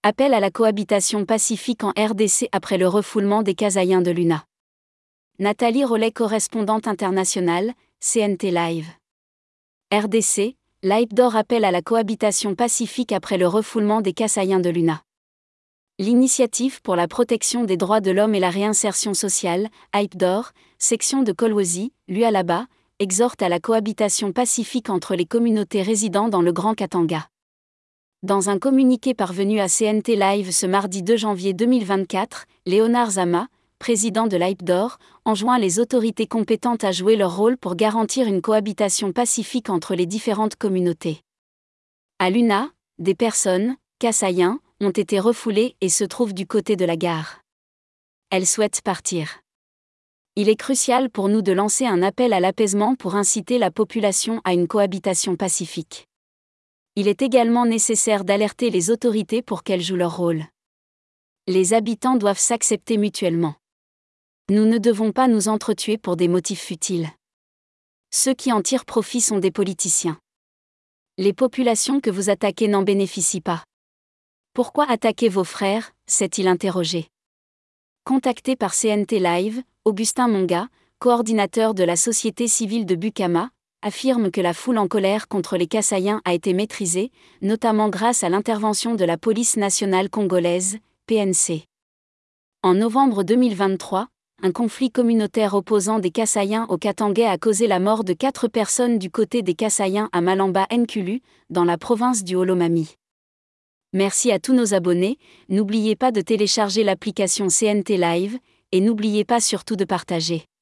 Appel à la cohabitation pacifique en RDC après le refoulement des Kasaïens de l'UNA. Nathalie Rollet, correspondante internationale, CNT Live. RDC, l'AIPDOR appelle à la cohabitation pacifique après le refoulement des Kasaïens de l'UNA. L'Initiative pour la protection des droits de l'homme et la réinsertion sociale, AIPDOR, section de Kolwezi, Lualaba, exhorte à la cohabitation pacifique entre les communautés résidant dans le Grand Katanga. Dans un communiqué parvenu à CNT Live ce mardi 2 janvier 2024, Léonard Zama, président de l'AIPDOR, enjoint les autorités compétentes à jouer leur rôle pour garantir une cohabitation pacifique entre les différentes communautés. À l'UNA, des personnes, Kasaïens, ont été refoulées et se trouvent du côté de la gare. Elles souhaitent partir. Il est crucial pour nous de lancer un appel à l'apaisement pour inciter la population à une cohabitation pacifique. Il est également nécessaire d'alerter les autorités pour qu'elles jouent leur rôle. Les habitants doivent s'accepter mutuellement. Nous ne devons pas nous entretuer pour des motifs futiles. Ceux qui en tirent profit sont des politiciens. Les populations que vous attaquez n'en bénéficient pas. Pourquoi attaquer vos frères, s'est-il interrogé. Contacté par CNT Live, Augustin Monga, coordinateur de la société civile de Bukama, affirme que la foule en colère contre les Kasaïens a été maîtrisée, notamment grâce à l'intervention de la police nationale congolaise, PNC. En novembre 2023, un conflit communautaire opposant des Kasaïens aux Katangais a causé la mort de 4 personnes du côté des Kasaïens à Malamba-Nkulu, dans la province du Holomami. Merci à tous nos abonnés, n'oubliez pas de télécharger l'application CNT Live, et n'oubliez pas surtout de partager.